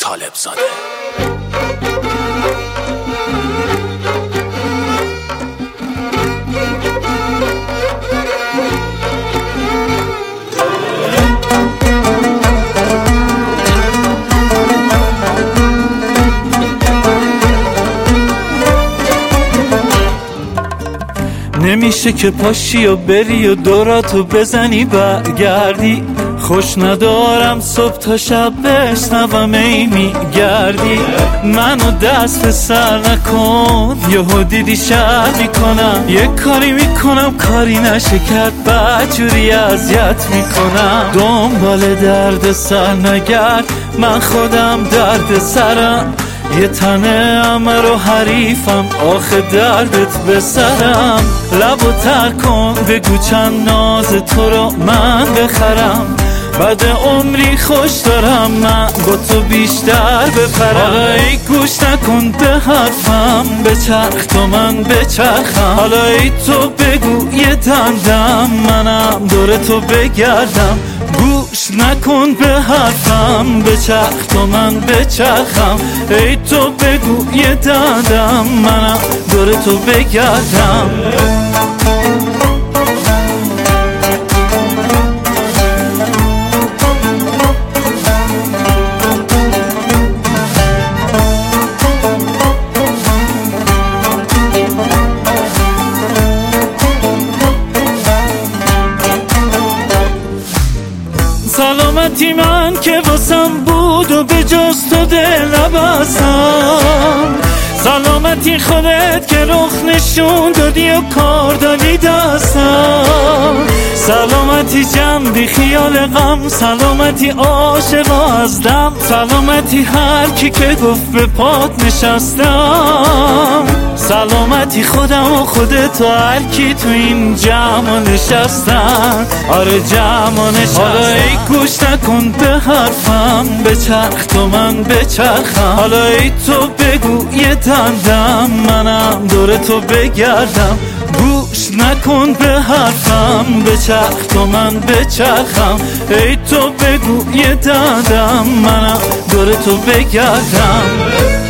طالب زاده. نمیشه که پاشی و بری و دوراتو بزنی برگردی، خوش ندارم صبح تا شب بشنوم ای میگردی. منو دست به سر نکن، یهو دیدی شر میکنم، یه کاری میکنم کاری نشه کرد، بدجوری اذیت میکنم. دنبال درد سر نگرد، من خودم درد سرم، یه تنه امر و حریفم، آخه دردت به سرم. لبو تر کن بگو چند ناز تو رو من بخرم، بعد عمری خوش دارم من با تو بیشتر بپرم. حالا ای گوش نکن به حرفم، بچرخ تو من بچرخم. حالا ای تو بگو یه دندم، منم دور تو بگردم. گوش نکن به حرفم، بچرخ تو من بچرخم. ای تو بگو یه دندم، منم دور تو بگردم. سلامتی من که واسم بود و به جز تو دل نبستم، سلامتی خودت که رخ نشون دادی و کار دادی دستم. سلامتی جمع بی خیال غم، سلامتی عاشق از دم، سلامتی هر کی که گفت به پات نشستم. سلامتی خودم و خودت و هر کی تو این جمع نشستن، آره جمع نشستن. حالا ای گوش نکن به حرفم، بچرخ تو من بچرخم. حالا ای تو بگو یه دندم، منم دور تو بگردم. گوش نکن به حرفم، بچرخ تو من بچرخم. ای تو بگو یه دندم، منم دور تو بگردم.